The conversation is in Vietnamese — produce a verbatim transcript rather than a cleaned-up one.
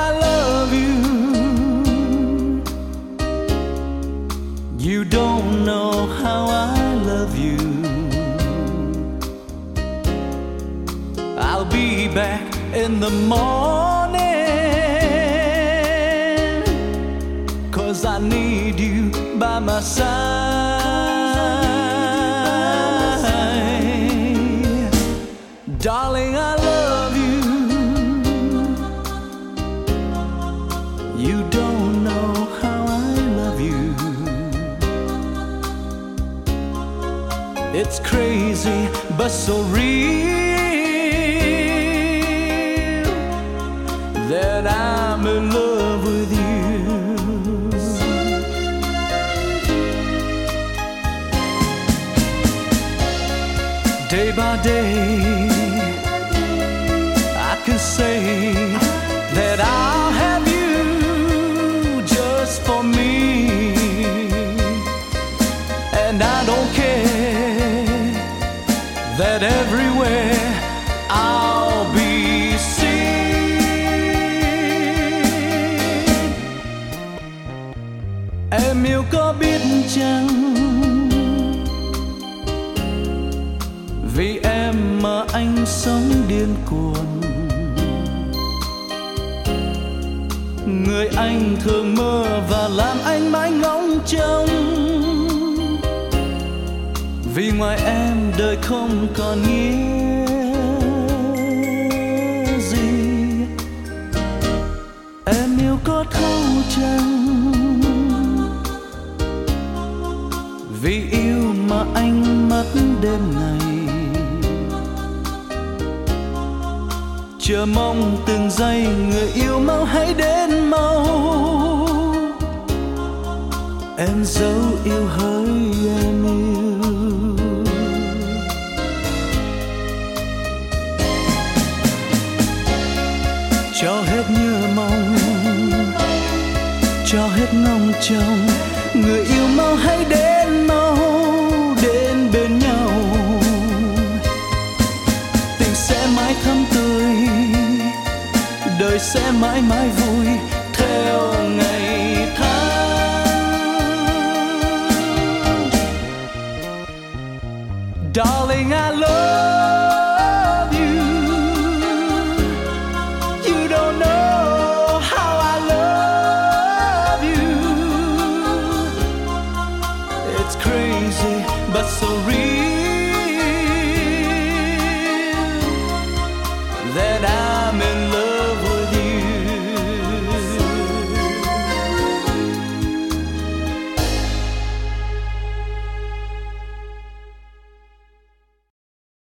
I love you. You don't know how I love you. I'll be back in the morning, 'cause I need you by my side. Darling, I love you. You don't know how I love you. It's crazy but so real that I'm in love with you. Day by day I can say that I'll have you just for me, and I don't care that everywhere I'll be seen. Em yêu có biết chăng, vì em mà anh sống điên cuồng. Người anh thường mơ và làm anh mãi ngóng trông, vì ngoài em đời không còn nghĩa gì. Em yêu có thấu chăng, vì yêu mà anh mất đêm ngày, chờ mong từng giây người yêu mau hãy đến mau. Em dấu yêu hỡi em yêu, cho hết nhớ mong, cho hết ngóng trông. Người yêu mau hãy đến mau, đến bên nhau. Tình sẽ mãi thắm tươi, đời sẽ mãi mãi vui theo ngày tháng. Darling, I love you. You don't know how I love you. It's crazy but so real that I'm in love.